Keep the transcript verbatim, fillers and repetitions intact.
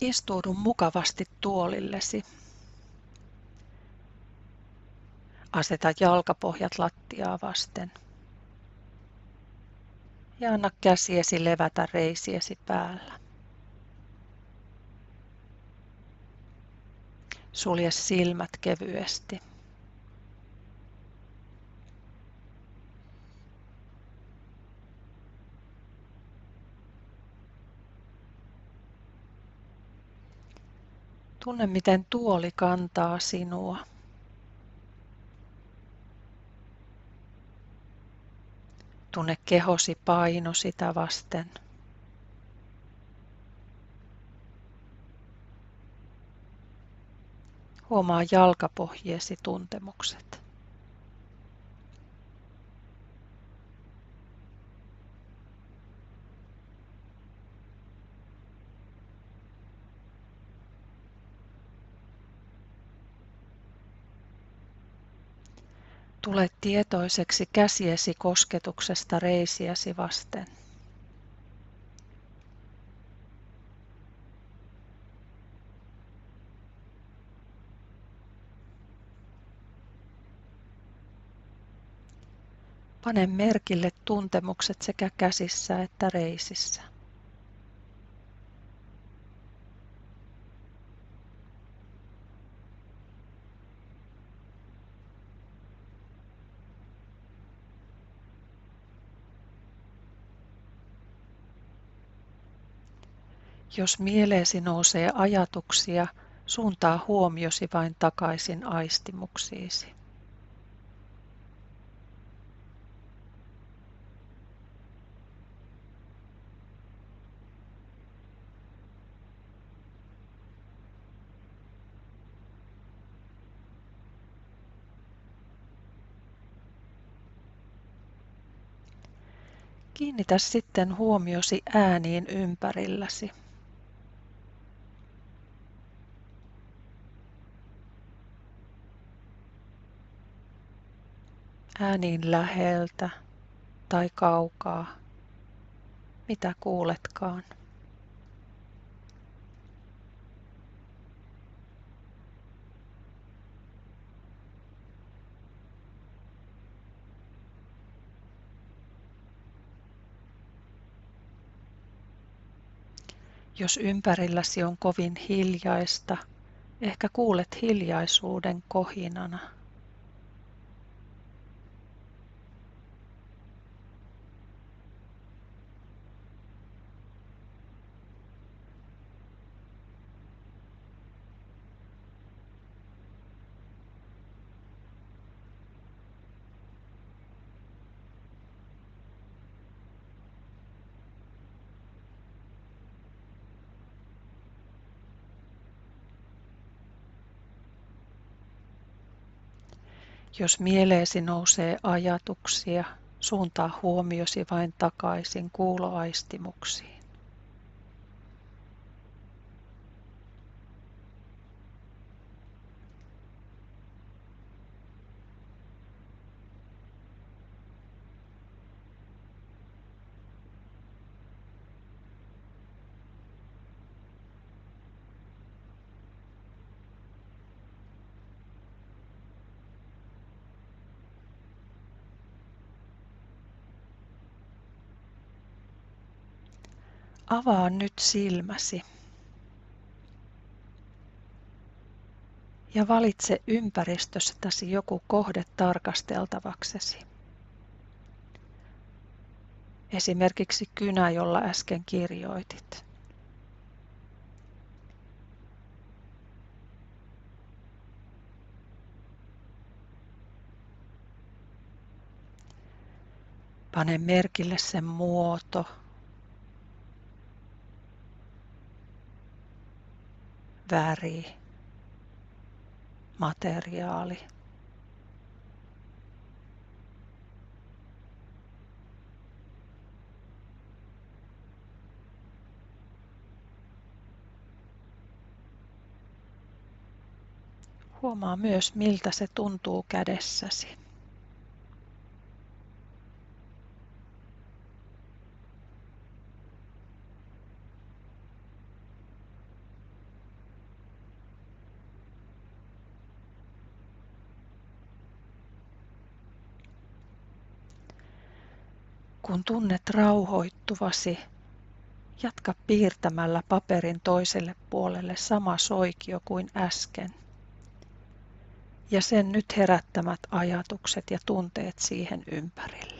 Istuudu mukavasti tuolillesi. Aseta jalkapohjat lattiaa vasten. Ja anna käsiesi levätä reisiesi päällä. Sulje silmät kevyesti. Tunne, miten tuoli kantaa sinua. Tunne kehosi paino sitä vasten. Huomaa jalkapohjiesi tuntemukset. Tule tietoiseksi käsiesi kosketuksesta reisiäsi vasten. Pane merkille tuntemukset sekä käsissä että reisissä. Jos mieleesi nousee ajatuksia, suuntaa huomiosi vain takaisin aistimuksiisi. Kiinnitä sitten huomiosi ääniin ympärilläsi. Ääniin läheltä tai kaukaa, mitä kuuletkaan. Jos ympärilläsi on kovin hiljaista, ehkä kuulet hiljaisuuden kohinana. Jos mieleesi nousee ajatuksia, suuntaa huomiosi vain takaisin kuuloaistimuksiin. Avaa nyt silmäsi ja valitse ympäristöstäsi joku kohde tarkasteltavaksesi. Esimerkiksi kynä, jolla äsken kirjoitit. Pane merkille sen muoto, väri, materiaali. Huomaa myös, miltä se tuntuu kädessäsi. Kun tunnet rauhoittuvasi, jatka piirtämällä paperin toiselle puolelle sama soikio kuin äsken. Ja sen nyt herättämät ajatukset ja tunteet siihen ympärille.